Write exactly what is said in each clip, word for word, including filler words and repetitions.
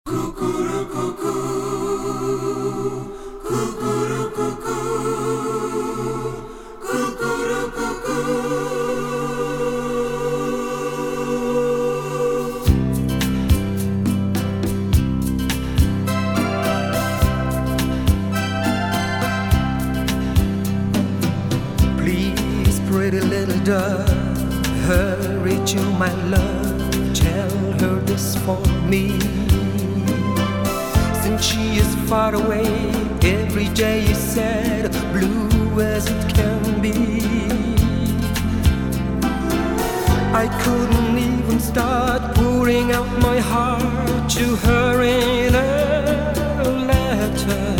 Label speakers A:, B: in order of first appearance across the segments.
A: Please, pretty little dove, hurry to my love. Tell her this for me. Since she is far away, every day is sad, blue as it can be. I couldn't even start pouring out my heart to her in a letter.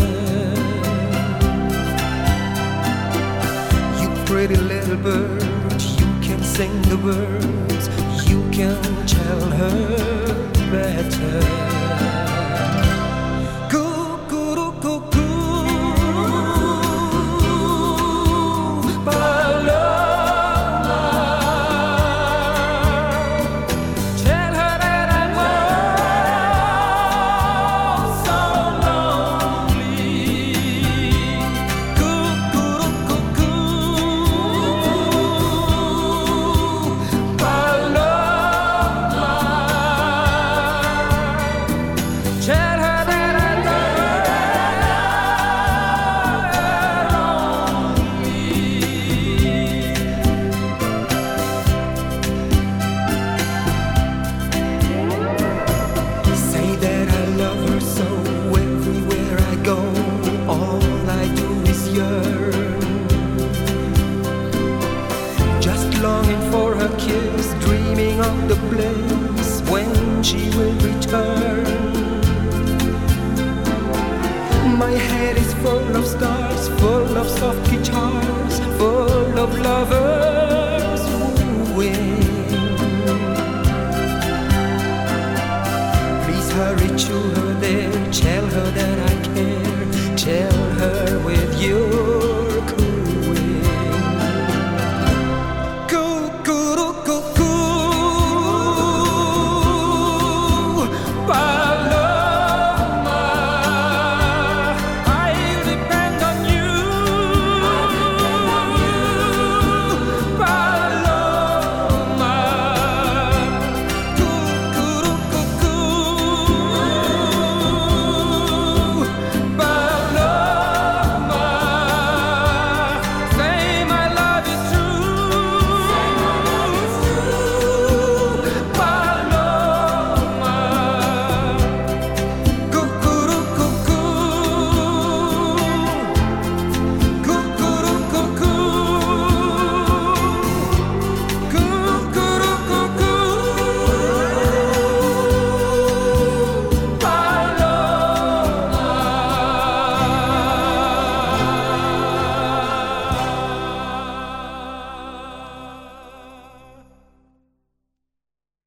A: You pretty little bird, you can sing the words, you can tell her better. Longing for her kiss, dreaming of the place when she will return. My head is full of stars, full of soft guitars, full of lovers wooing. Please hurry to her there, tell her that